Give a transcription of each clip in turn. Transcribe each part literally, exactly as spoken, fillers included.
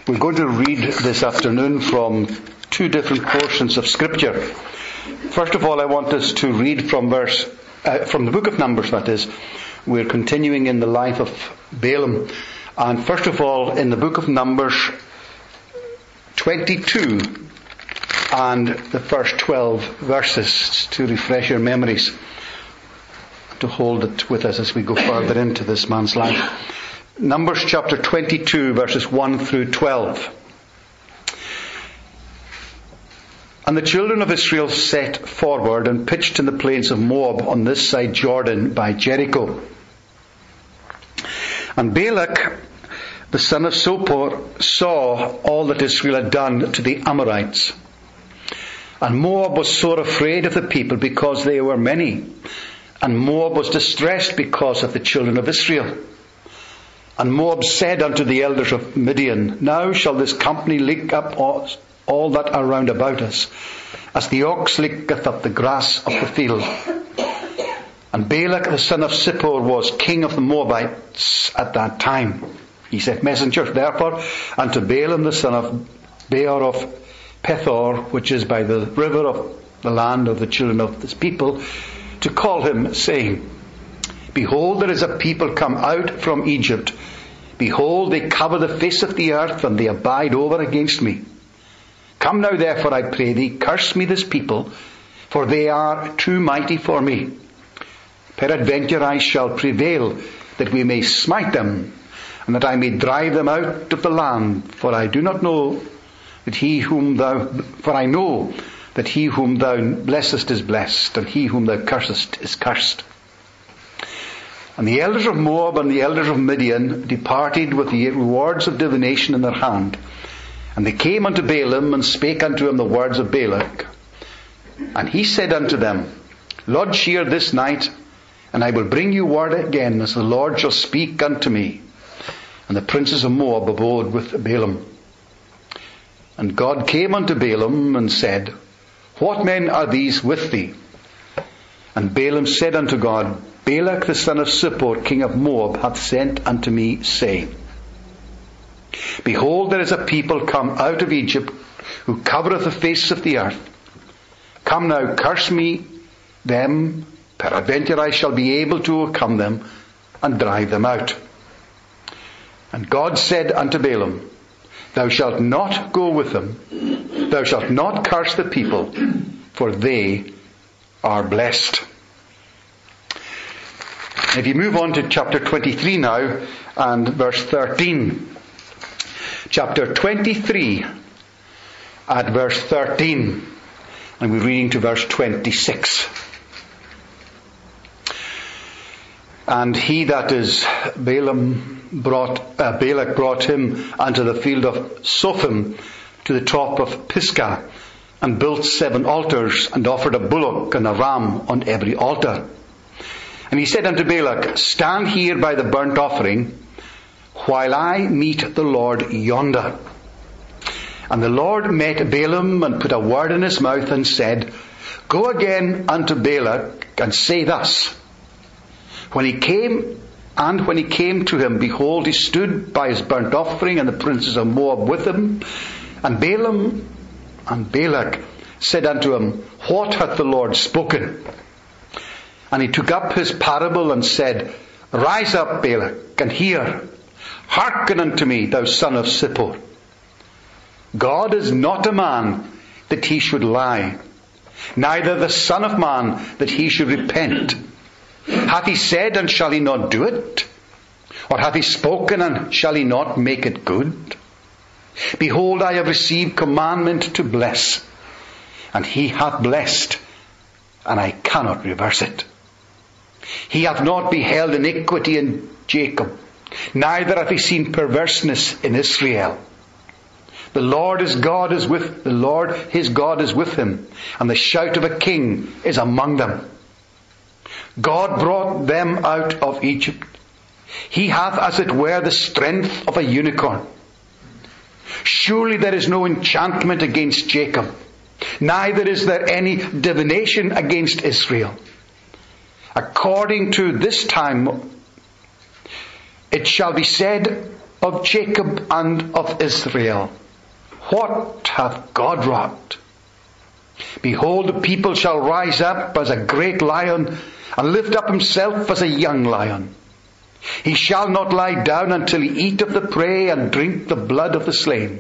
We're going to read this afternoon from two different portions of Scripture. First of all, I want us to read from verse, uh, from the book of Numbers, that is. We're continuing in the life of Balaam. And first of all, in the book of Numbers twenty-two and the first twelve verses, to refresh your memories, to hold it with us as we go further into this man's life. Numbers chapter twenty-two, verses one through twelve. And the children of Israel set forward and pitched in the plains of Moab on this side Jordan by Jericho. And Balak, the son of Zippor, saw all that Israel had done to the Amorites. And Moab was sore afraid of the people because they were many. And Moab was distressed because of the children of Israel. And Moab said unto the elders of Midian, Now shall this company lick up all, all that are round about us, as the ox licketh up the grass of the field. And Balak the son of Zippor was king of the Moabites at that time. He sent messengers therefore unto Balaam the son of Beor of Pethor, which is by the river of the land of the children of this people, to call him, saying, Behold, there is a people come out from Egypt. Behold, they cover the face of the earth, and they abide over against me. Come now, therefore, I pray thee, curse me this people, for they are too mighty for me. Peradventure I shall prevail, that we may smite them, and that I may drive them out of the land. For I do not know that he whom thou, for I know that he whom thou blessest is blessed, and he whom thou cursest is cursed. And the elders of Moab and the elders of Midian departed with the rewards of divination in their hand. And they came unto Balaam and spake unto him the words of Balak. And he said unto them, Lodge here this night, and I will bring you word again, as the Lord shall speak unto me. And the princes of Moab abode with Balaam. And God came unto Balaam and said, What men are these with thee? And Balaam said unto God, Balak the son of Zippor, king of Moab, hath sent unto me, saying, Behold, there is a people come out of Egypt, who covereth the face of the earth. Come now, curse me them, peradventure I shall be able to overcome them, and drive them out. And God said unto Balaam, Thou shalt not go with them, thou shalt not curse the people, for they are blessed. If you move on to chapter twenty-three now, and verse thirteen. Chapter twenty-three, at verse thirteen. And we're reading to verse twenty-six. And he that is Balaam brought, uh, Balak brought him unto the field of Sophim, to the top of Pisgah, and built seven altars, and offered a bullock and a ram on every altar. And he said unto Balak, Stand here by the burnt offering, while I meet the Lord yonder. And the Lord met Balaam, and put a word in his mouth, and said, Go again unto Balak, and say thus. When he came, and when he came to him, behold, he stood by his burnt offering, and the princes of Moab with him. And Balaam and Balak said unto him, What hath the Lord spoken? And he took up his parable and said, Rise up, Balak, and hear. Hearken unto me, thou son of Zippor. God is not a man that he should lie, neither the son of man that he should repent. Hath he said, and shall he not do it? Or hath he spoken, and shall he not make it good? Behold, I have received commandment to bless, and he hath blessed, and I cannot reverse it. He hath not beheld iniquity in Jacob, neither hath he seen perverseness in Israel. The Lord his God is with the Lord his God is with him, and the shout of a king is among them. God brought them out of Egypt. He hath as it were the strength of a unicorn. Surely there is no enchantment against Jacob, neither is there any divination against Israel. According to this time, it shall be said of Jacob and of Israel. What hath God wrought? Behold, the people shall rise up as a great lion, and lift up himself as a young lion. He shall not lie down until he eat of the prey, and drink the blood of the slain.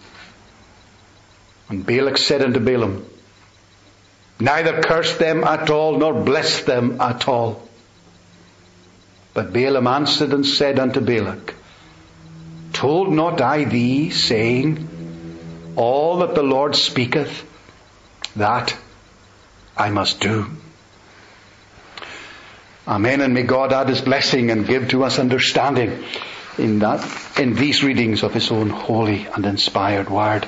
And Balak said unto Balaam, neither curse them at all, nor bless them at all. But Balaam answered and said unto Balak, told not I thee, saying, all that the Lord speaketh, that I must do. Amen. And may God add his blessing and give to us understanding in that, in these readings of his own holy and inspired word.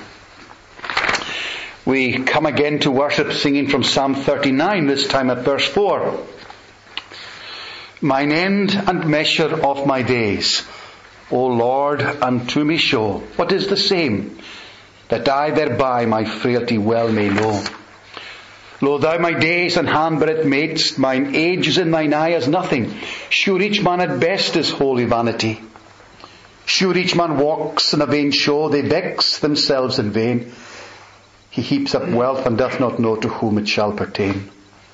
We come again to worship, singing from Psalm thirty-nine, this time at verse four. Mine end and measure of my days, O Lord, unto me show what is the same, that I thereby my frailty well may know. Lo, thou my days and handbreadth madest, mine age is in thine eye as nothing. Sure each man at best is wholly vanity. Sure each man walks in a vain show, they vex themselves in vain. He heaps up wealth and doth not know to whom it shall pertain.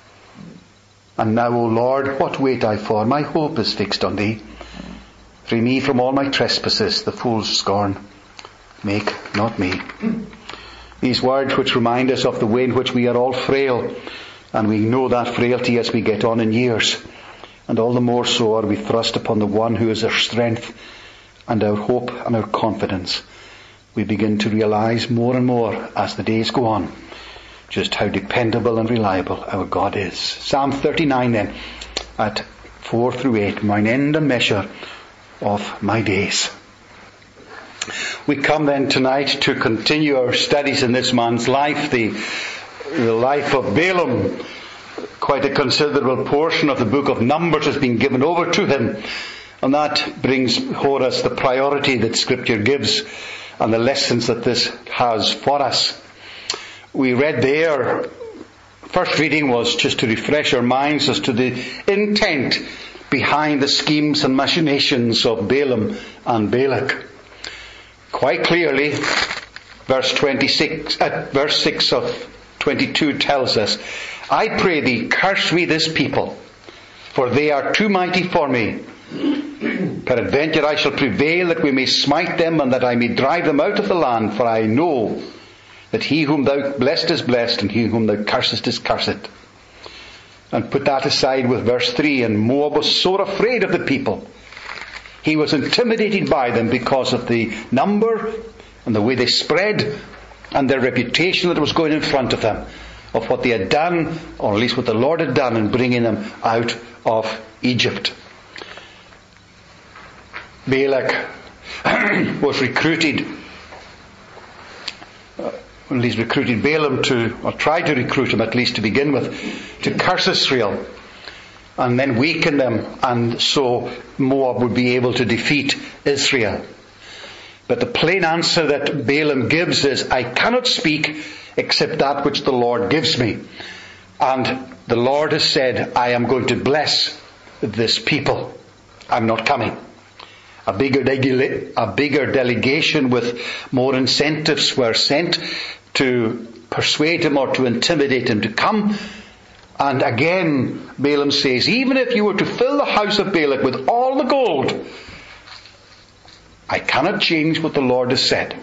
And now, O Lord, what wait I for? My hope is fixed on thee. Free me from all my trespasses, the fool's scorn. Make not me. These words which remind us of the way in which we are all frail, and we know that frailty as we get on in years. And all the more so are we thrust upon the one who is our strength and our hope and our confidence. We begin to realize more and more as the days go on just how dependable and reliable our God is. Psalm thirty-nine then, at four through eight, mine end and measure of my days. We come then tonight to continue our studies in this man's life, the, the life of Balaam. Quite a considerable portion of the book of Numbers has been given over to him, and that brings before us the priority that Scripture gives and the lessons that this has for us. We read there, first reading was just to refresh our minds as to the intent behind the schemes and machinations of Balaam and Balak. Quite clearly, verse twenty-six, uh, verse six of twenty-two tells us, I pray thee, curse me this people, for they are too mighty for me. Peradventure I shall prevail that we may smite them, and that I may drive them out of the land, for I know that he whom thou blessed is blessed, and he whom thou cursest is cursed. And put that aside with verse three, and Moab was sore afraid of the people. He was intimidated by them because of the number and the way they spread and their reputation that was going in front of them, of what they had done, or at least what the Lord had done in bringing them out of Egypt. Balak was recruited, uh, at least recruited Balaam to, or tried to recruit him at least to begin with, to curse Israel and then weaken them, and so Moab would be able to defeat Israel. But the plain answer that Balaam gives is, I cannot speak except that which the Lord gives me. And the Lord has said, I am going to bless this people. I'm not coming. A bigger, dele- a bigger delegation with more incentives were sent to persuade him or to intimidate him to come. And again, Balaam says, even if you were to fill the house of Balak with all the gold, I cannot change what the Lord has said.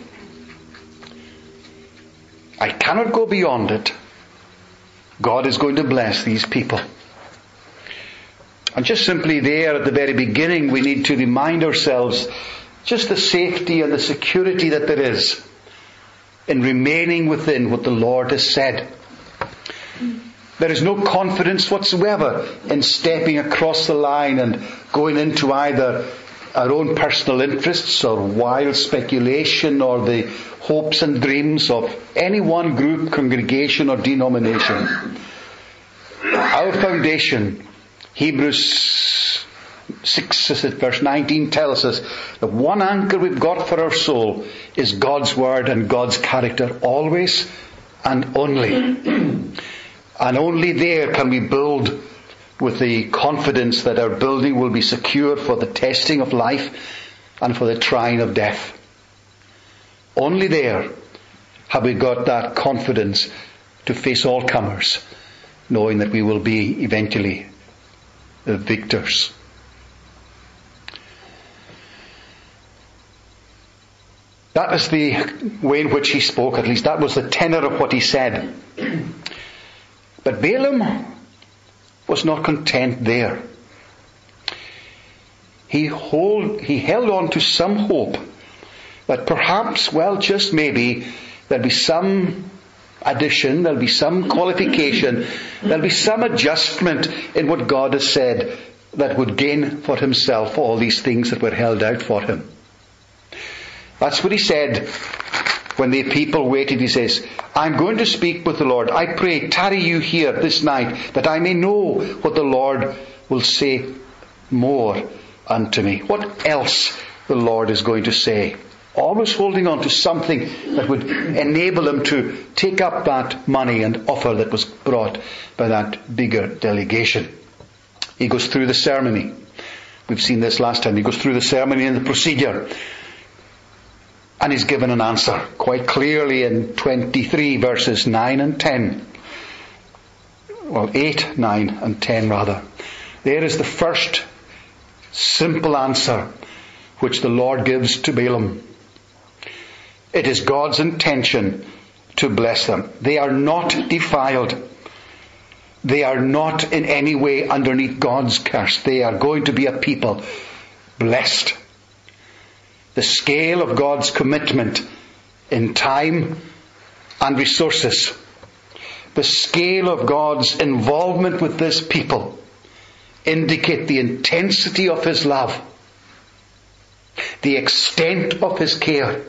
I cannot go beyond it. God is going to bless these people. And just simply there at the very beginning, we need to remind ourselves just the safety and the security that there is in remaining within what the Lord has said. There is no confidence whatsoever in stepping across the line and going into either our own personal interests or wild speculation or the hopes and dreams of any one group, congregation or denomination. Our foundation, Hebrews six verse nineteen tells us, the one anchor we've got for our soul is God's Word and God's character always and only. And only there can we build with the confidence that our building will be secure for the testing of life and for the trying of death. Only there have we got that confidence to face all comers, knowing that we will be eventually the victors. That is the way in which he spoke, at least that was the tenor of what he said. But Balaam was not content there. He, hold, he held on to some hope that perhaps, well, just maybe, there'll be some addition, there'll be some qualification, there'll be some adjustment in what God has said that would gain for himself all these things that were held out for him. That's what he said when the people waited. He says, I'm going to speak with the Lord. I pray, tarry you here this night, that I may know what the Lord will say more unto me. What else the Lord is going to say. Always holding on to something that would enable him to take up that money and offer that was brought by that bigger delegation. He goes through the ceremony. We've seen this last time. He goes through the ceremony and the procedure. And he's given an answer quite clearly in twenty-three verses nine and ten. Well, eight, nine and ten rather. There is the first simple answer which the Lord gives to Balaam. It is God's intention to bless them. They are not defiled. They are not in any way underneath God's curse. They are going to be a people blessed. The scale of God's commitment in time and resources, the scale of God's involvement with this people indicate the intensity of his love, the extent of his care,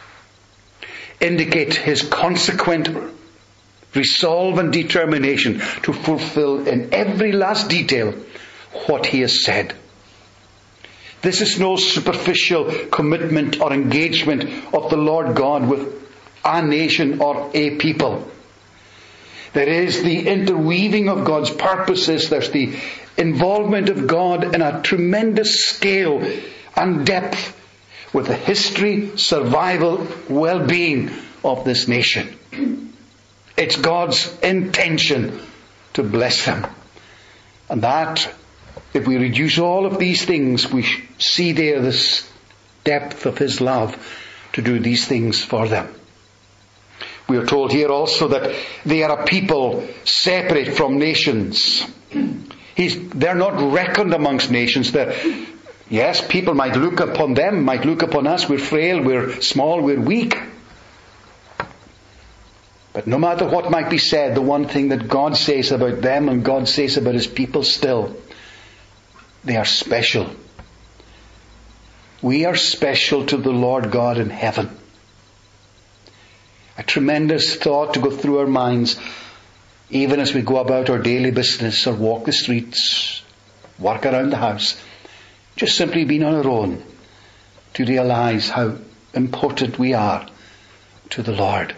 indicate his consequent resolve and determination to fulfill in every last detail what he has said. This is no superficial commitment or engagement of the Lord God with a nation or a people. There is the interweaving of God's purposes. There's the involvement of God in a tremendous scale and depth with the history, survival, well-being of this nation. It's God's intention to bless them. And that, if we reduce all of these things, we see there this depth of his love to do these things for them. We are told here also that they are a people separate from nations. He's, they're not reckoned amongst nations. They're, yes, people might look upon them, might look upon us. We're frail, we're small, we're weak. But no matter what might be said, the one thing that God says about them and God says about his people still, they are special. We are special to the Lord God in heaven. A tremendous thought to go through our minds, even as we go about our daily business or walk the streets, work around the house, just simply being on our own, to realize how important we are to the Lord.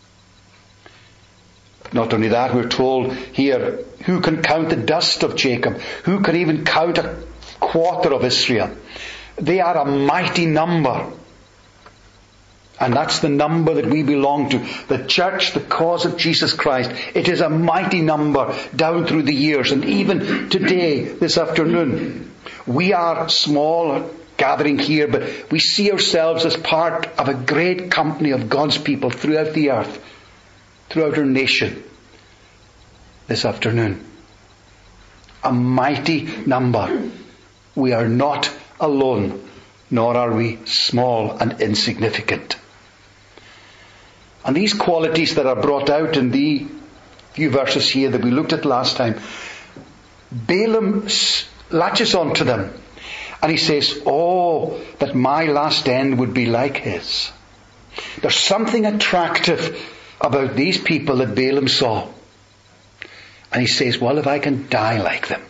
Not only that, we're told here, who can count the dust of Jacob? Who can even count a quarter of Israel? They are a mighty number. And that's the number that we belong to. The church, the cause of Jesus Christ. It is a mighty number down through the years. And even today, this afternoon, we are small gathering here, but we see ourselves as part of a great company of God's people throughout the earth, throughout our nation this afternoon. A mighty number. We are not alone, nor are we small and insignificant. And these qualities that are brought out in the few verses here that we looked at last time, Balaam latches onto them and he says, oh, that my last end would be like his. There's something attractive about these people that Balaam saw. And he says, well, if I can die like them.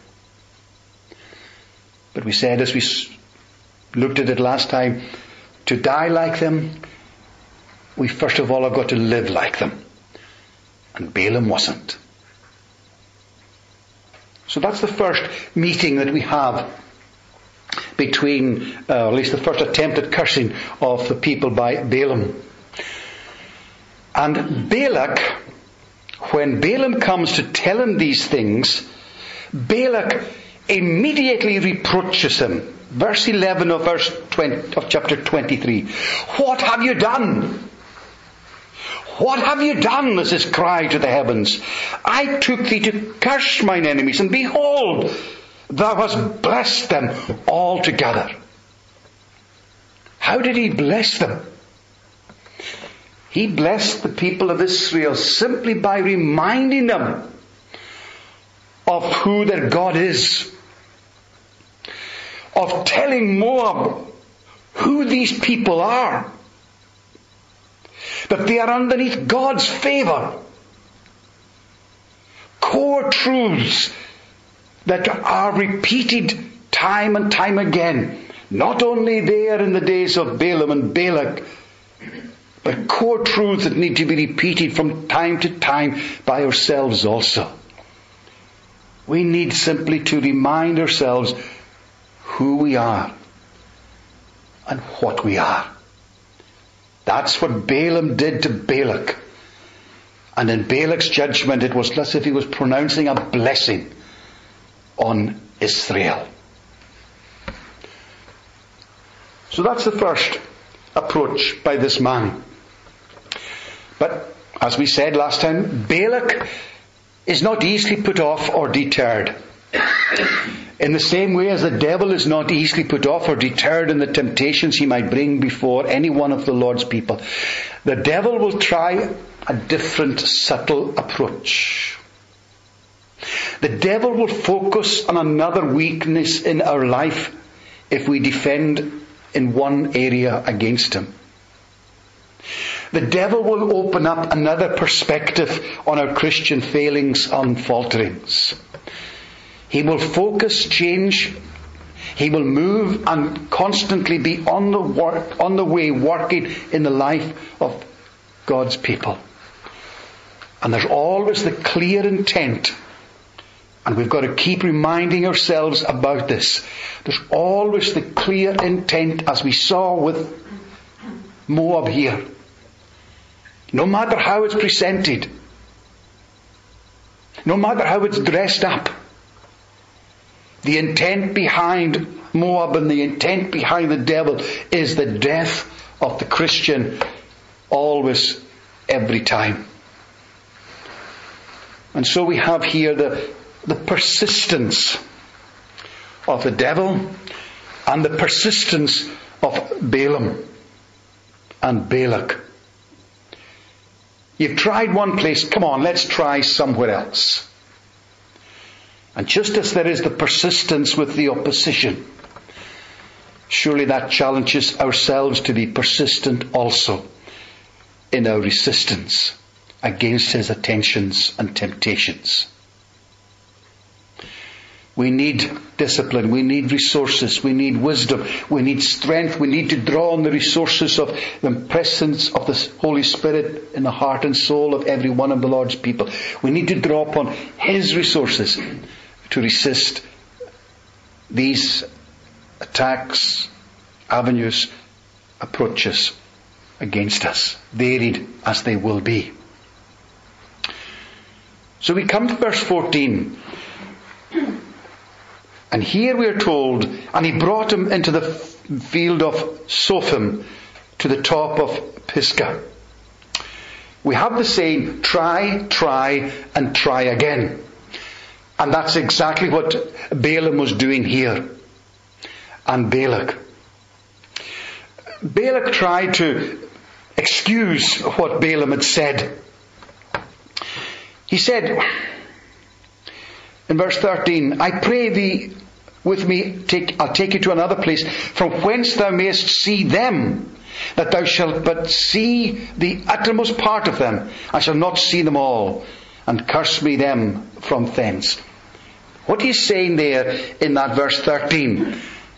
But we said, as we looked at it last time, to die like them, we first of all have got to live like them. And Balaam wasn't. So that's the first meeting that we have between, uh, at least the first attempt at cursing of the people by Balaam. And Balak, when Balaam comes to tell him these things, Balak immediately reproaches him. Verse eleven of verse twenty of chapter twenty-three. What have you done? What have you done? Is his cry to the heavens. I took thee to curse mine enemies, and behold, thou hast blessed them altogether. How did he bless them? He blessed the people of Israel simply by reminding them of who their God is, of telling Moab who these people are, that they are underneath God's favour. Core truths that are repeated time and time again, not only there in the days of Balaam and Balak, but core truths that need to be repeated from time to time by ourselves also. We need simply to remind ourselves who we are and what we are. That's what Balaam did to Balak. And in Balak's judgment, it was as if he was pronouncing a blessing on Israel. So that's the first approach by this man. But, as we said last time, Balak is not easily put off or deterred. In the same way as the devil is not easily put off or deterred in the temptations he might bring before any one of the Lord's people, the devil will try a different, subtle approach. The devil will focus on another weakness in our life if we defend in one area against him. The devil will open up another perspective on our Christian failings and falterings. He will focus, change. He will move and constantly be on the work, on the way, working in the life of God's people. And there's always the clear intent, and we've got to keep reminding ourselves about this. There's always the clear intent, as we saw with Moab here. No matter how it's presented, no matter how it's dressed up, the intent behind Moab and the intent behind the devil is the death of the Christian, always, every time. And so we have here the, the persistence of the devil and the persistence of Balaam and Balak. You've tried one place, come on, let's try somewhere else. And just as there is the persistence with the opposition, surely that challenges ourselves to be persistent also in our resistance against his attentions and temptations. We need discipline, we need resources, we need wisdom, we need strength, we need to draw on the resources of the presence of the Holy Spirit in the heart and soul of every one of the Lord's people. We need to draw upon his resources to resist these attacks, avenues, approaches against us, varied as they will be. So we come to verse fourteen. And here we are told, and he brought him into the field of Sophim to the top of Pisgah. We have the saying, try, try, and try again. And that's exactly what Balaam was doing here. And Balak. Balak tried to excuse what Balaam had said. He said, in verse thirteen, I pray thee with me, take, I'll take you to another place, from whence thou mayest see them, that thou shalt but see the uttermost part of them. I shall not see them all, and curse me them from thence. What he's saying there in that verse thirteen,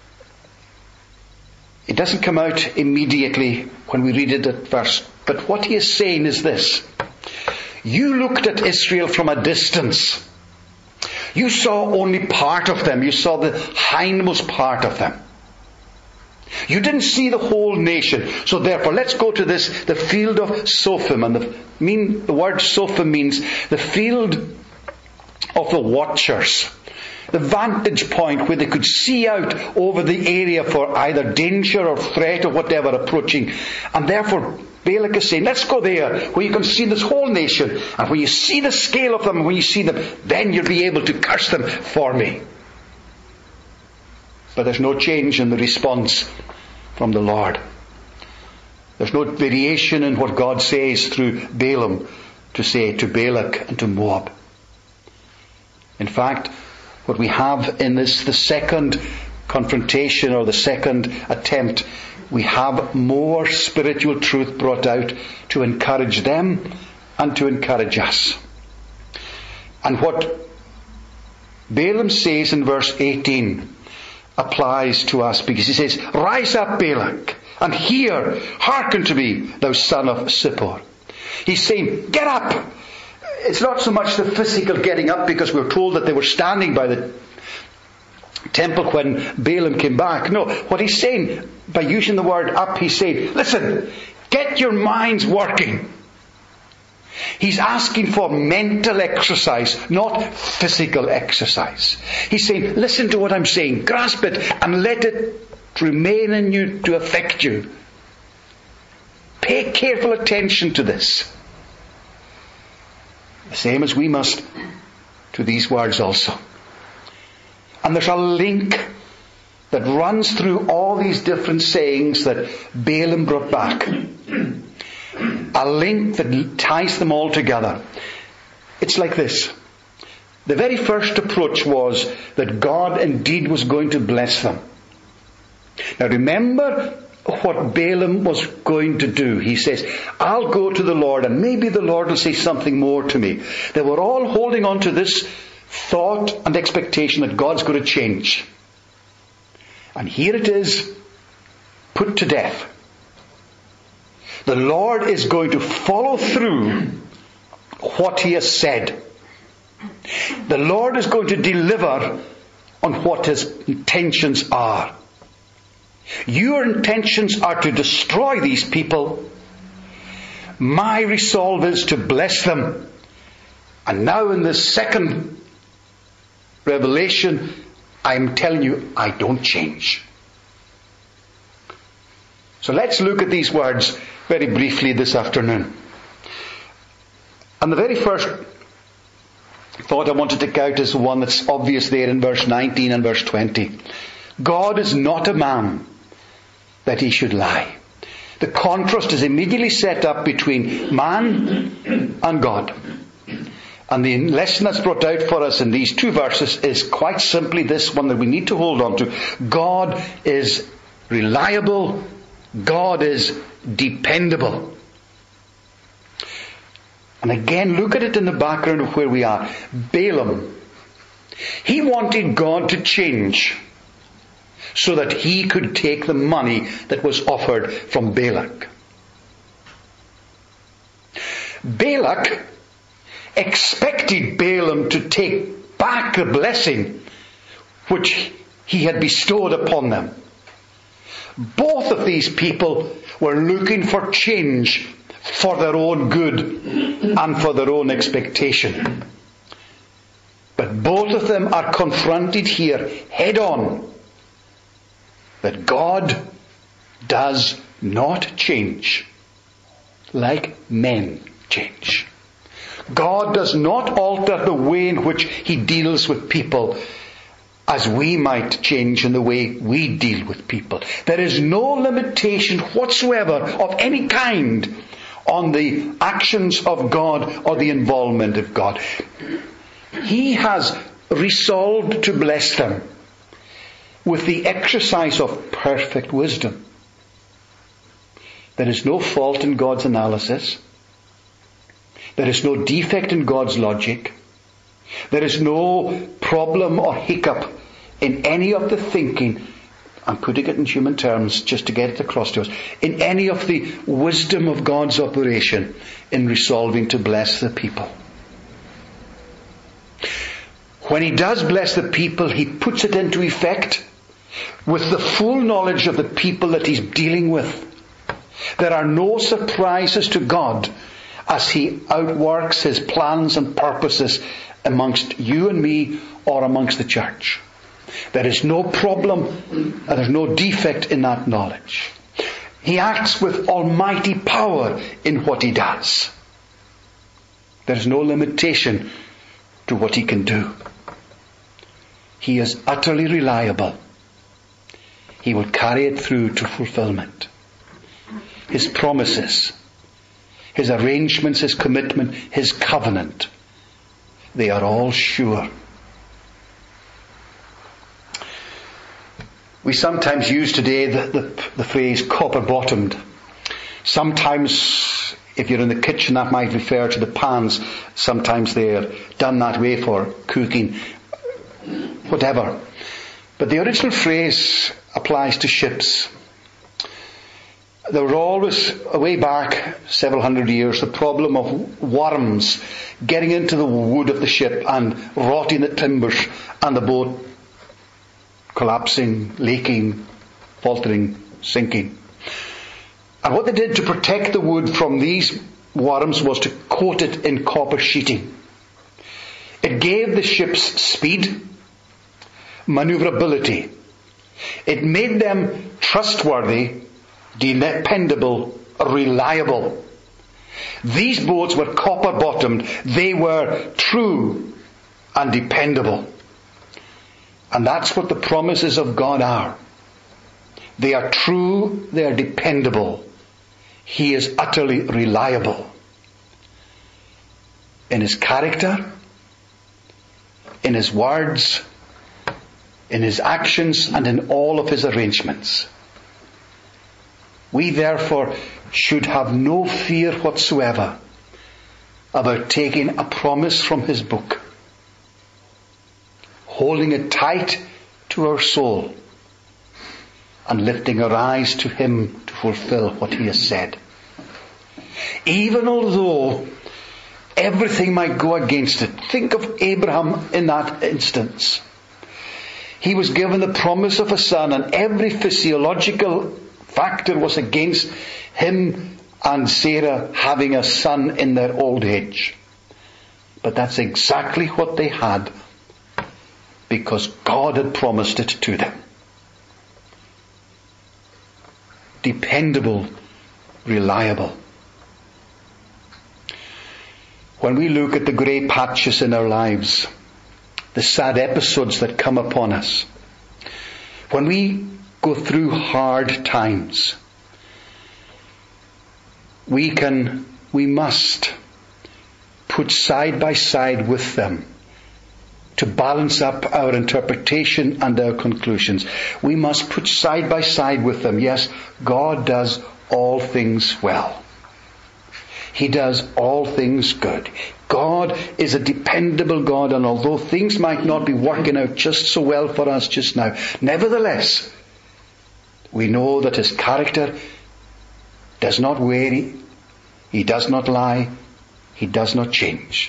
it doesn't come out immediately when we read it at first, but what he is saying is this. You looked at Israel from a distance. You saw only part of them. You saw the hindmost part of them. You didn't see the whole nation. So therefore, let's go to this, the field of Sophim. And the, mean, the word Sophim means the field of the watchers. The vantage point where they could see out over the area for either danger or threat or whatever approaching. And therefore, Balak is saying, let's go there where you can see this whole nation. And when you see the scale of them, when you see them, then you'll be able to curse them for me. But there's no change in the response from the Lord. There's no variation in what God says through Balaam to say to Balak and to Moab. In fact, what we have in this, the second confrontation or the second attempt, we have more spiritual truth brought out to encourage them and to encourage us. And what Balaam says in verse eighteen applies to us, because he says, rise up, Balak, and hear, hearken to me, thou son of Zippor. He's saying, get up. It's not so much the physical getting up, because we're told that they were standing by the temple when Balaam came back. No, what he's saying, by using the word up, he's saying, listen, get your minds working. He's asking for mental exercise, not physical exercise. He's saying, listen to what I'm saying, grasp it, and let it remain in you to affect you. Pay careful attention to this. The same as we must to these words also. And there's a link that runs through all these different sayings that Balaam brought back. A link that ties them all together. It's like this. The very first approach was that God indeed was going to bless them. Now remember what Balaam was going to do. He says, I'll go to the Lord and maybe the Lord will say something more to me. They were all holding on to this thought and expectation that God's going to change. And here it is, put to death. The Lord is going to follow through what He has said. The Lord is going to deliver on what His intentions are. Your intentions are to destroy these people. My resolve is to bless them. And now in this second revelation, I'm telling you, I don't change. So let's look at these words very briefly this afternoon. And the very first thought I want to take out is the one that's obvious there in verse nineteen and verse twenty. God is not a man that He should lie. The contrast is immediately set up between man and God. And the lesson that's brought out for us in these two verses is quite simply this one that we need to hold on to. God is reliable. God is dependable. And again, look at it in the background of where we are. Balaam, he wanted God to change so that he could take the money that was offered from Balak. Balak expected Balaam to take back the blessing which he had bestowed upon them. Both of these people were looking for change for their own good and for their own expectation. But both of them are confronted here head on that God does not change like men change. God does not alter the way in which He deals with people as we might change in the way we deal with people. There is no limitation whatsoever of any kind on the actions of God or the involvement of God. He has resolved to bless them with the exercise of perfect wisdom. There is no fault in God's analysis. There is no defect in God's logic. There is no problem or hiccup in any of the thinking, I'm putting it in human terms just to get it across to us, in any of the wisdom of God's operation in resolving to bless the people. When he does bless the people, he puts it into effect with the full knowledge of the people that he's dealing with. There are no surprises to God as he outworks his plans and purposes amongst you and me or amongst the church. There is no problem and there's no defect in that knowledge. He acts with almighty power in what he does. There is no limitation to what he can do. He is utterly reliable. He will carry it through to fulfillment. His promises, his arrangements, his commitment, his covenant, they are all sure. We sometimes use today the, the, the phrase copper-bottomed. Sometimes, if you're in the kitchen, that might refer to the pans. Sometimes they're done that way for cooking, whatever. But the original phrase applies to ships. There was always, way back, several hundred years, the problem of worms getting into the wood of the ship and rotting the timbers and the boat collapsing, leaking, faltering, sinking. And what they did to protect the wood from these worms was to coat it in copper sheeting. It gave the ships speed, maneuverability. It made them trustworthy, dependable, reliable. These boats were copper-bottomed. They were true and dependable. And that's what the promises of God are. They are true, they are dependable. He is utterly reliable. In his character, in his words, in his actions, and in all of his arrangements. We therefore should have no fear whatsoever about taking a promise from his book, holding it tight to our soul, and lifting our eyes to him to fulfill what he has said. Even although everything might go against it. Think of Abraham in that instance. He was given the promise of a son, and every physiological factor was against him and Sarah having a son in their old age. But that's exactly what they had, because God had promised it to them. Dependable, reliable. When we look at the grey patches in our lives, the sad episodes that come upon us, when we go through hard times, we can, we must put side by side with them to balance up our interpretation and our conclusions. We must put side by side with them. Yes, God does all things well. He does all things good. God is a dependable God, and although things might not be working out just so well for us just now, nevertheless, we know that his character does not vary, he does not lie, he does not change.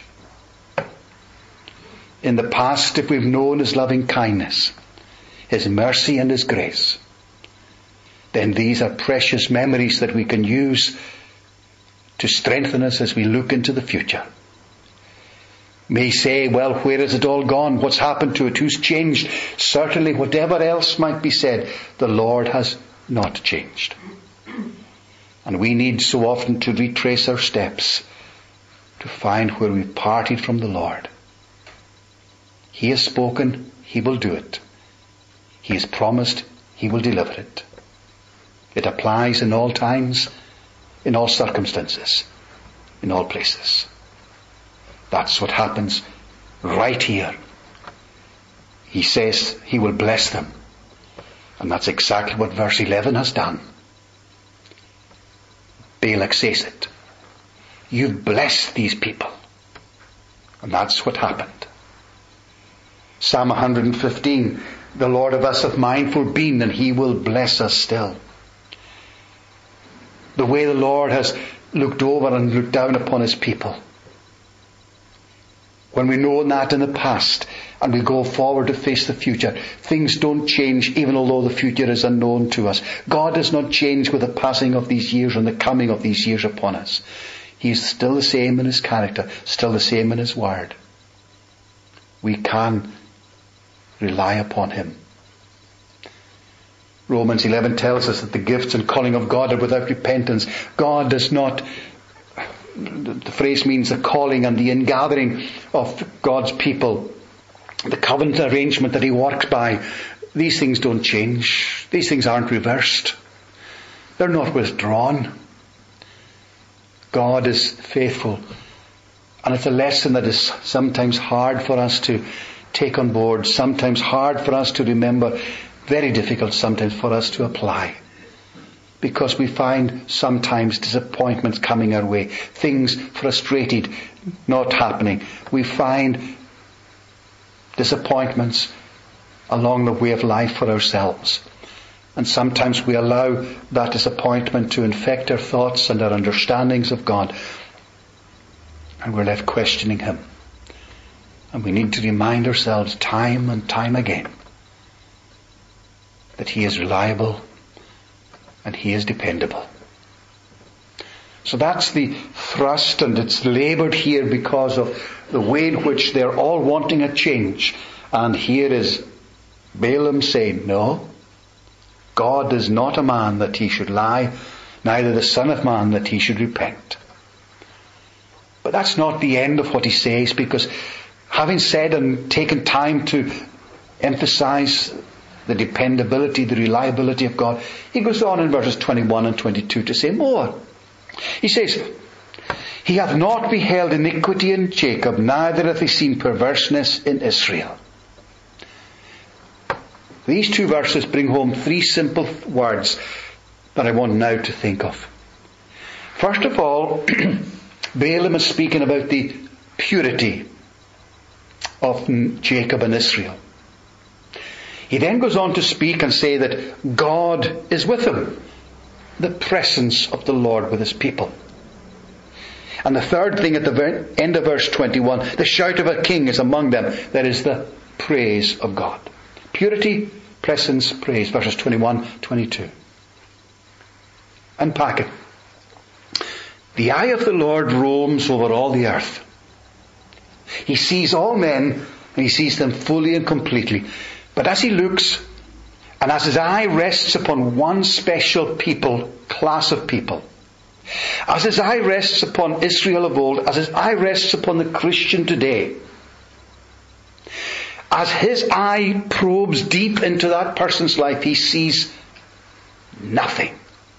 In the past, if we've known his loving kindness, his mercy and his grace, then these are precious memories that we can use to strengthen us as we look into the future. May say, well, where has it all gone? What's happened to it? Who's changed? Certainly, whatever else might be said, the Lord has not changed. And we need so often to retrace our steps to find where we parted from the Lord. He has spoken, he will do it. He has promised, he will deliver it. It applies in all times, in all circumstances, in all places. That's what happens right here. He says he will bless them. And that's exactly what verse eleven has done. Balak says it. You've blessed these people. And that's what happened. Psalm one hundred fifteen, the Lord of us hath mindful been, and he will bless us still. The way the Lord has looked over and looked down upon his people. When we know that in the past, and we go forward to face the future. Things don't change even although the future is unknown to us. God does not change with the passing of these years and the coming of these years upon us. He is still the same in His character, still the same in His word. We can rely upon Him. Romans eleven tells us that the gifts and calling of God are without repentance. God does not, the phrase means the calling and the ingathering of God's people, the covenant arrangement that He works by. These things don't change. These things aren't reversed. They're not withdrawn. God is faithful. And it's a lesson that is sometimes hard for us to take on board, sometimes hard for us to remember, very difficult sometimes for us to apply. Because we find sometimes disappointments coming our way, things frustrated, not happening. We find disappointments along the way of life for ourselves. And sometimes we allow that disappointment to infect our thoughts and our understandings of God. And we're left questioning Him. And we need to remind ourselves time and time again that He is reliable and He is dependable. So that's the thrust, and it's laboured here because of the way in which they're all wanting a change. And here is Balaam saying, no, God is not a man that He should lie, neither the Son of Man that He should repent. But that's not the end of what he says, because having said and taken time to emphasize the dependability, the reliability of God, he goes on in verses twenty-one and twenty-two to say more. He says, He hath not beheld iniquity in Jacob, neither hath He seen perverseness in Israel. These two verses bring home three simple words that I want now to think of. First of all, Balaam is speaking about the purity of Jacob and Israel. He then goes on to speak and say that God is with him, the presence of the Lord with His people. And the third thing at the end of verse twenty-one, the shout of a king is among them. That is the praise of God. Purity, presence, praise. Verses twenty-one, twenty-two. Unpack it. The eye of the Lord roams over all the earth. He sees all men, and He sees them fully and completely. But as He looks, and as His eye rests upon one special people, class of people, as His eye rests upon Israel of old, as His eye rests upon the Christian today, as His eye probes deep into that person's life, He sees nothing.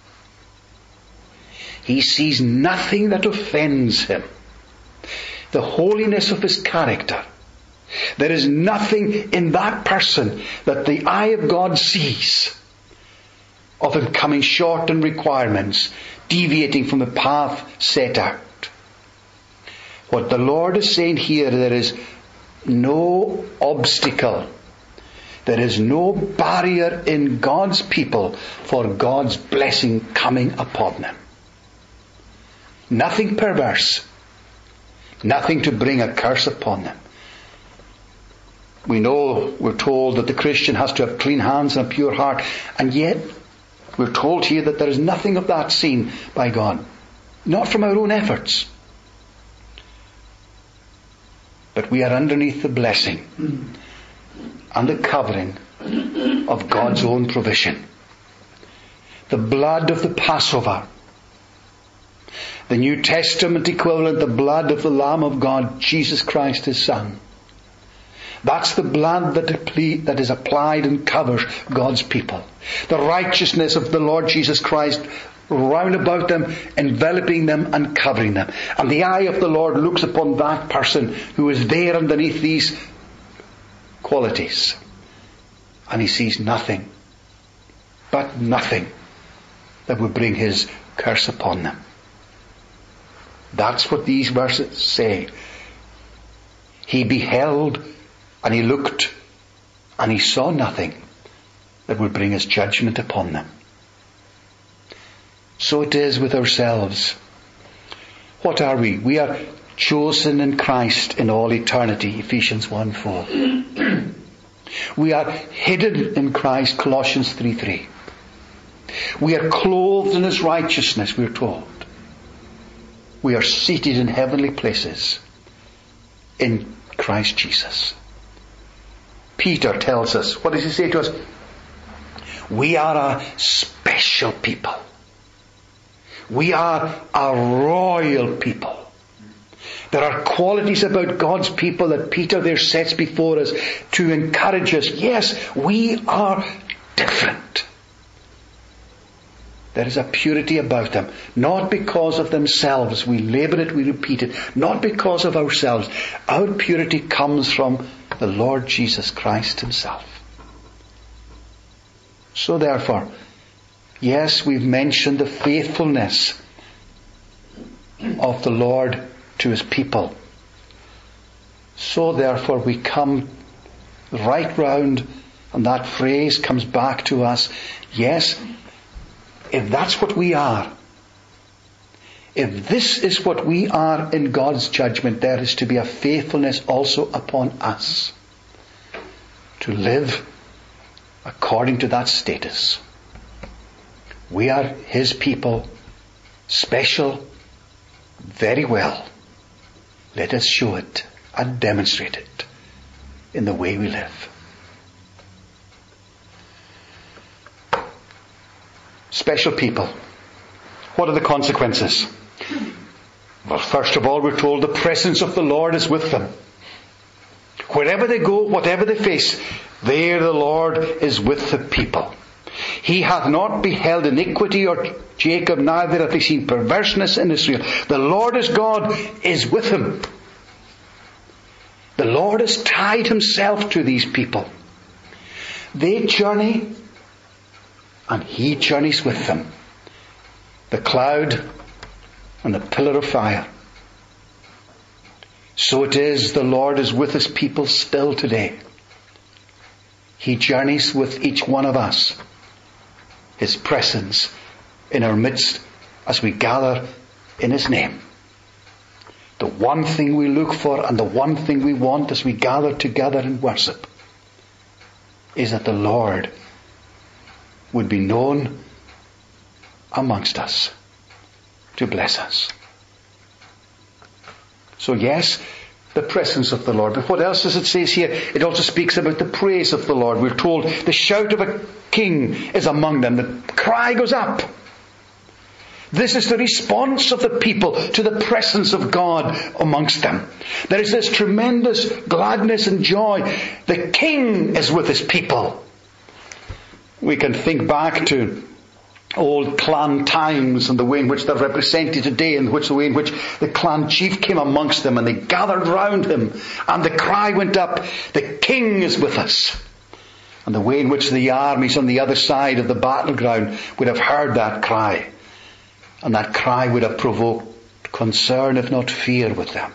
He sees nothing that offends Him. The holiness of His character. There is nothing in that person that the eye of God sees of him coming short in requirements, deviating from the path set out. What the Lord is saying here, there is no obstacle, there is no barrier in God's people for God's blessing coming upon them. Nothing perverse, nothing to bring a curse upon them. We know, we're told that the Christian has to have clean hands and a pure heart, and yet we're told here that there is nothing of that seen by God. Not from our own efforts. But we are underneath the blessing and the covering of God's own provision. The blood of the Passover. The New Testament equivalent, the blood of the Lamb of God, Jesus Christ His Son. That's the blood that is applied and covers God's people. The righteousness of the Lord Jesus Christ round about them, enveloping them and covering them. And the eye of the Lord looks upon that person who is there underneath these qualities. And He sees nothing, but nothing that would bring His curse upon them. That's what these verses say. He beheld and he looked and he saw nothing that would bring His judgment upon them. So it is with ourselves. What are we? We are chosen in Christ in all eternity, Ephesians one four. We are hidden in Christ, Colossians three three. We are clothed in His righteousness, we're told. We are seated in heavenly places in Christ Jesus. Peter tells us, what does he say to us? We are a special people. We are a royal people. There are qualities about God's people that Peter there sets before us to encourage us. Yes, we are different. There is a purity about them. Not because of themselves. We labour it, we repeat it. Not because of ourselves. Our purity comes from the Lord Jesus Christ Himself. So therefore, yes, we've mentioned the faithfulness of the Lord to His people. So therefore we come right round, and that phrase comes back to us. Yes, if that's what we are, if this is what we are in God's judgment, there is to be a faithfulness also upon us to live according to that status. We are His people, special, very well. Let us show it and demonstrate it in the way we live. Special people. What are the consequences? Well, first of all, we're told the presence of the Lord is with them. Wherever they go, whatever they face, there the Lord is with the people. He hath not beheld iniquity or Jacob, neither hath he seen perverseness in Israel. The Lord his God is with him. The Lord has tied Himself to these people. They journey, and He journeys with them. The cloud and the pillar of fire. So it is, the Lord is with His people still today. He journeys with each one of us. His presence in our midst as we gather in His name. The one thing we look for and the one thing we want as we gather together in worship is that the Lord would be known amongst us to bless us. So yes, the presence of the Lord. But what else does it say here? It also speaks about the praise of the Lord. We're told the shout of a king is among them. The cry goes up. This is the response of the people to the presence of God amongst them. There is this tremendous gladness and joy. The king is with His people. We can think back to old clan times and the way in which they're represented today, and which the way in which the clan chief came amongst them and they gathered round him and the cry went up, the king is with us. And the way in which the armies on the other side of the battleground would have heard that cry, and that cry would have provoked concern, if not fear, with them.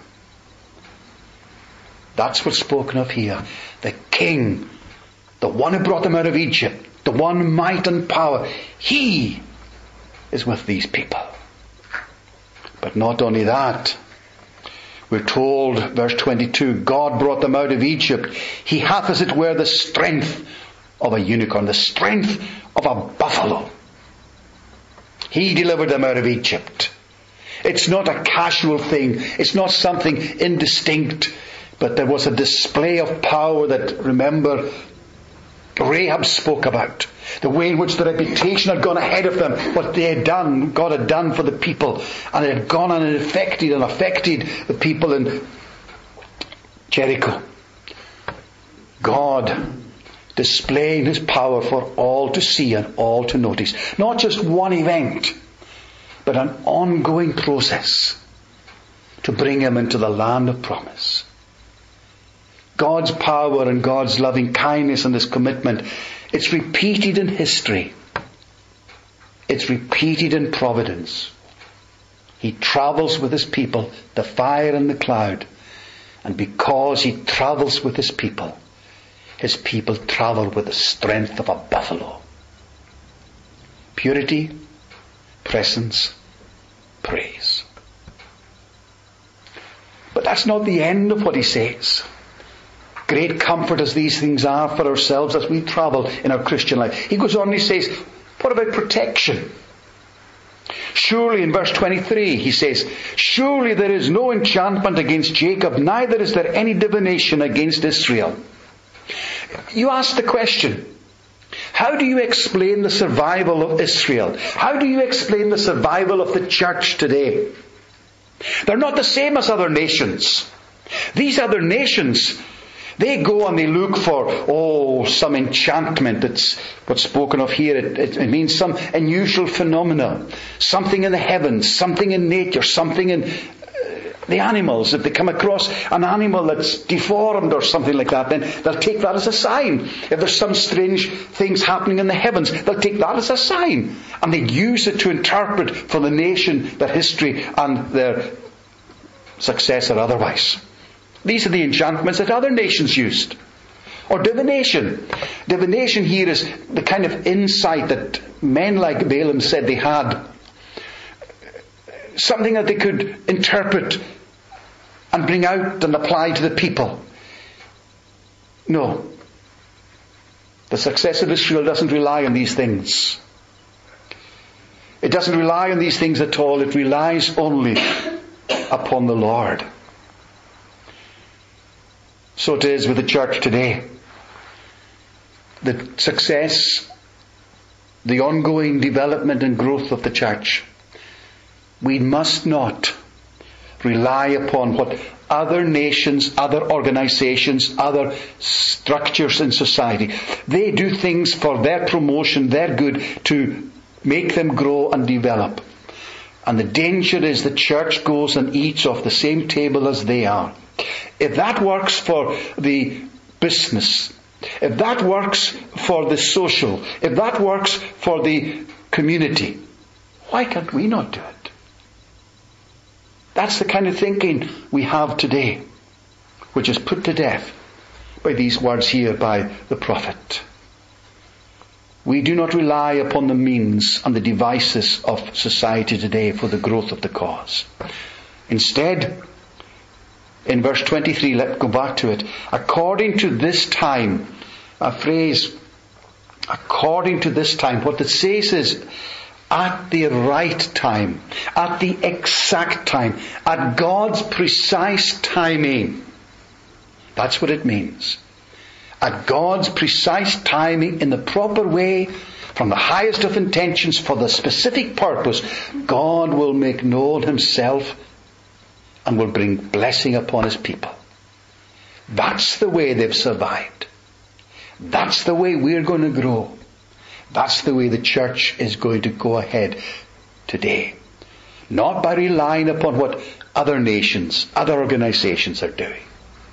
That's what's spoken of here. The king, the one who brought them out of Egypt, the one might and power, He is with these people. But not only that, we're told, verse twenty-two, God brought them out of Egypt. He hath, as it were, the strength of a unicorn, the strength of a buffalo. He delivered them out of Egypt. It's not a casual thing. It's not something indistinct. But there was a display of power that, remember, Rahab spoke about. The way in which the reputation had gone ahead of them. What they had done, God had done for the people. And it had gone and it affected and affected the people in Jericho. God displaying His power for all to see and all to notice. Not just one event, but an ongoing process to bring them into the land of promise. God's power and God's loving kindness and His commitment, it's repeated in history. It's repeated in providence. He travels with His people, the fire and the cloud. And because He travels with His people, His people travel with the strength of a buffalo. Purity, presence, praise. that's not the end of what he says. Great comfort as these things are for ourselves as we travel in our Christian life. He goes on and he says, what about protection? Surely in verse twenty-three he says, surely there is no enchantment against Jacob, neither is there any divination against Israel. You ask the question, how do you explain the survival of Israel? How do you explain the survival of the church today? They're not the same as other nations. These other nations, they go and they look for, oh, some enchantment. That's what's spoken of here. It, it, it means some unusual phenomena. Something in the heavens, something in nature, something in uh, the animals. If they come across an animal that's deformed or something like that, then they'll take that as a sign. If there's some strange things happening in the heavens, they'll take that as a sign. And they use it to interpret for the nation their history and their success or otherwise. These are the enchantments that other nations used. Or divination. Divination here is the kind of insight that men like Balaam said they had. Something that they could interpret and bring out and apply to the people. No. The success of Israel doesn't rely on these things. It doesn't rely on these things at all. It relies only upon the Lord. So it is with the church today. The success, the ongoing development and growth of the church, we must not rely upon what other nations, other organizations, other structures in society, they do things for their promotion, their good, to make them grow and develop. And the danger is the church goes and eats off the same table as they are. If that works for the business, if that works for the social, if that works for the community, why can't we not do it? That's the kind of thinking we have today, which is put to death by these words here by the prophet. We do not rely upon the means and the devices of society today for the growth of the cause. Instead, in verse twenty-three, let's go back to it. According to this time, a phrase, according to this time, what it says is, at the right time, at the exact time, at God's precise timing. That's what it means. At God's precise timing, in the proper way, from the highest of intentions, for the specific purpose, God will make known Himself and will bring blessing upon His people. That's the way they've survived. That's the way we're going to grow. That's the way the church is going to go ahead today. Not by relying upon what other nations, other organizations are doing.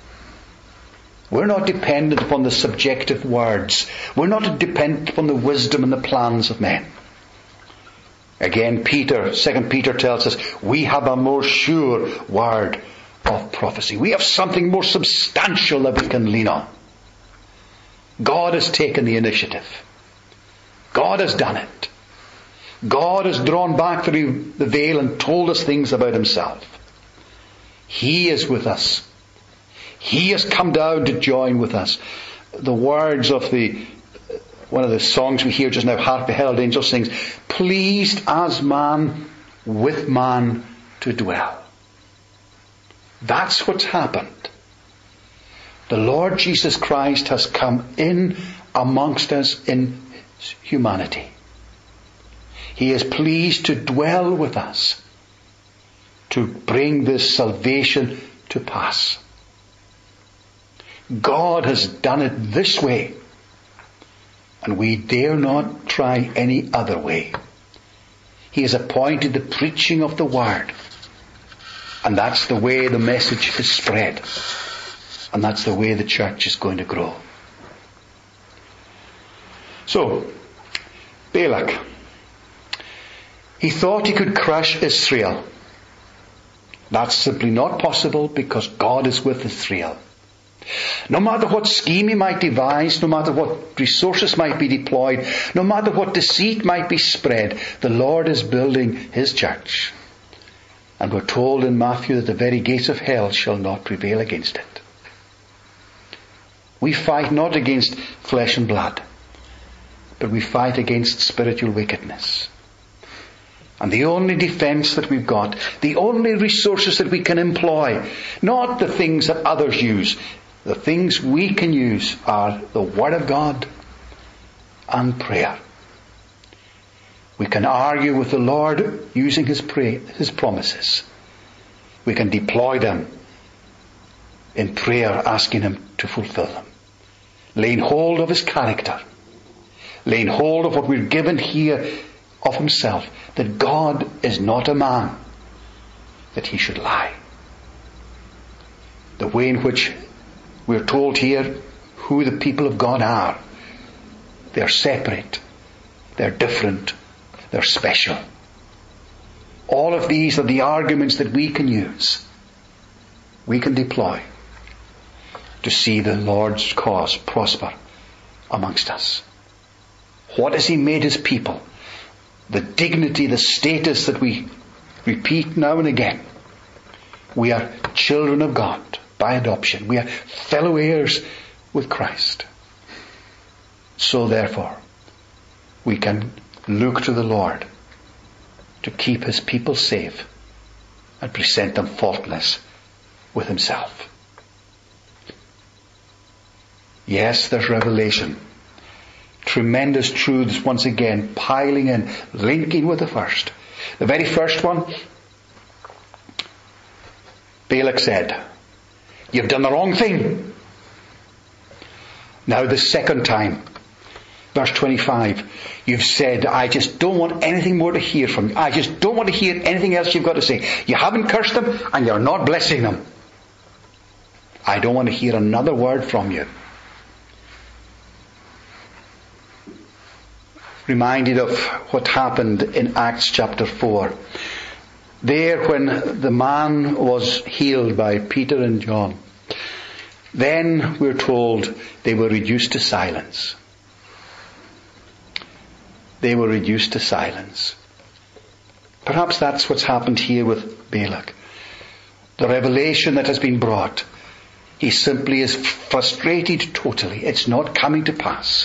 We're not dependent upon the subjective words. We're not dependent upon the wisdom and the plans of men. Again, Peter, Second Peter tells us, we have a more sure word of prophecy. We have something more substantial that we can lean on. God has taken the initiative. God has done it. God has drawn back through the veil and told us things about Himself. He is with us. He has come down to join with us. The words of the one of the songs we hear just now, Hark the Herald Angels sings, pleased as man with man to dwell. That's what's happened. The Lord Jesus Christ has come in amongst us in humanity. He is pleased to dwell with us, to bring this salvation to pass. God has done it this way, and we dare not try any other way. He has appointed the preaching of the Word, and that's the way the message is spread, and that's the way the church is going to grow. So, Balak, he thought he could crush Israel. That's simply not possible because God is with Israel. No matter what scheme he might devise, no matter what resources might be deployed, no matter what deceit might be spread, the Lord is building His church. And we're told in Matthew that the very gates of hell shall not prevail against it. We fight not against flesh and blood, but we fight against spiritual wickedness. And the only defense that we've got, the only resources that we can employ, not the things that others use, the things we can use are the Word of God and prayer. We can argue with the Lord using His pray, His promises. We can deploy them in prayer, asking Him to fulfill them. Laying hold of His character. Laying hold of what we're given here of Himself. That God is not a man that He should lie. The way in which we're told here who the people of God are. They're separate. They're different. They're special. All of these are the arguments that we can use. We can deploy to see the Lord's cause prosper amongst us. What has He made His people? The dignity, the status that we repeat now and again. We are children of God by adoption. We are fellow heirs with Christ. So therefore, we can look to the Lord to keep His people safe and present them faultless with Himself. Yes, there's revelation. Tremendous truths once again piling in, linking with the first. The very first one, Balak said, "You've done the wrong thing." Now the second time, verse twenty-five, you've said, "I just don't want anything more to hear from you. I just don't want to hear anything else you've got to say. You haven't cursed them and you're not blessing them. I don't want to hear another word from you." Reminded of what happened in Acts chapter four. There when the man was healed by Peter and John, then we're told they were reduced to silence. They were reduced to silence. Perhaps that's what's happened here with Balak. The revelation that has been brought, he simply is frustrated totally. It's not coming to pass.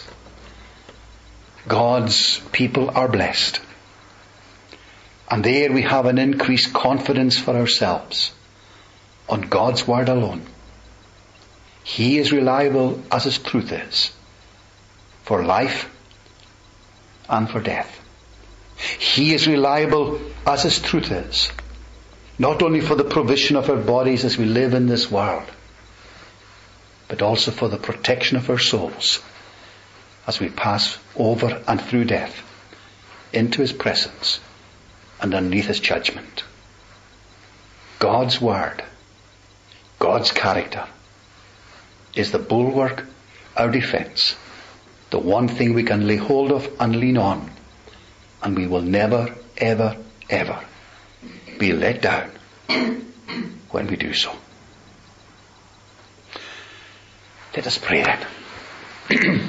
God's people are blessed. And there we have an increased confidence for ourselves on God's word alone. He is reliable as His truth is, for life and for death. He is reliable as His truth is, not only for the provision of our bodies as we live in this world, but also for the protection of our souls as we pass over and through death into His presence and underneath His judgment. God's word, God's character is the bulwark, our defense, the one thing we can lay hold of and lean on, and we will never, ever, ever be let down when we do so. Let us pray then.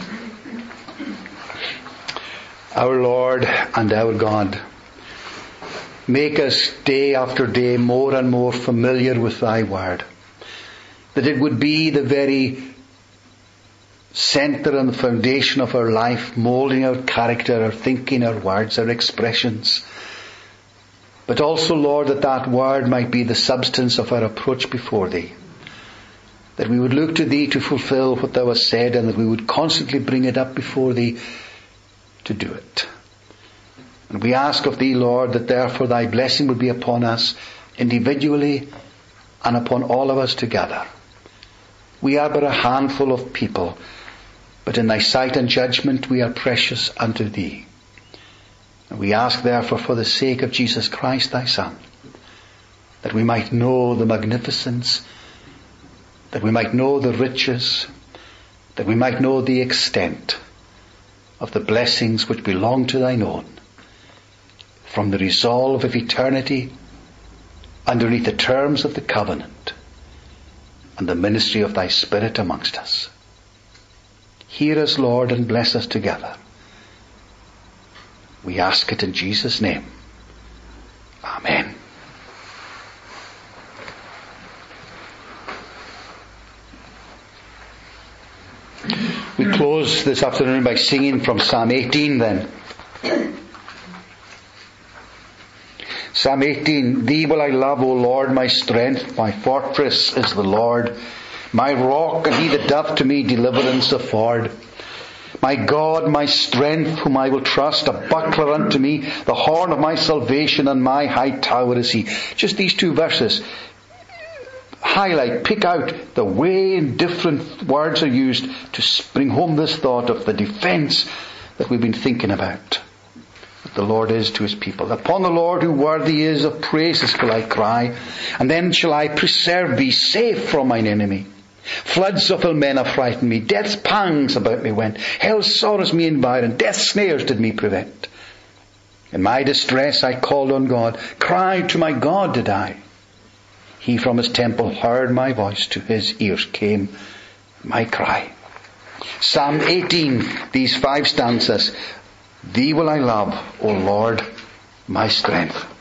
Our Lord and our God, make us day after day more and more familiar with Thy word, that it would be the very center and the foundation of our life, molding our character, our thinking, our words, our expressions. But also, Lord, that that word might be the substance of our approach before Thee, that we would look to Thee to fulfill what Thou hast said, and that we would constantly bring it up before Thee to do it. And we ask of Thee, Lord, that therefore Thy blessing would be upon us individually and upon all of us together. We are but a handful of people, but in Thy sight and judgment we are precious unto Thee. And we ask therefore, for the sake of Jesus Christ Thy Son, that we might know the magnificence, that we might know the riches, that we might know the extent of the blessings which belong to Thine own, from the resolve of eternity underneath the terms of the covenant and the ministry of Thy Spirit amongst us. Hear us, Lord, and bless us together. We ask it in Jesus' name. Amen. We close this afternoon by singing from Psalm eighteen then. Psalm eighteen, Thee will I love, O Lord, my strength, my fortress is the Lord, my rock, and he that doth to me deliverance afford. My God, my strength, whom I will trust, a buckler unto me, the horn of my salvation, and my high tower is he. Just these two verses highlight, pick out the way in different words are used to bring home this thought of the defense that we've been thinking about. That the Lord is to his people. Upon the Lord who worthy is of praises will I cry, and then shall I preserve thee safe from mine enemy. Floods of ill men have frightened me, death's pangs about me went, hell's sorrows me environed, death's snares did me prevent. In my distress I called on God, cried to my God did I. He from his temple heard my voice, to his ears came my cry. Psalm eighteen, these five stanzas. Thee will I love, O Lord, my strength.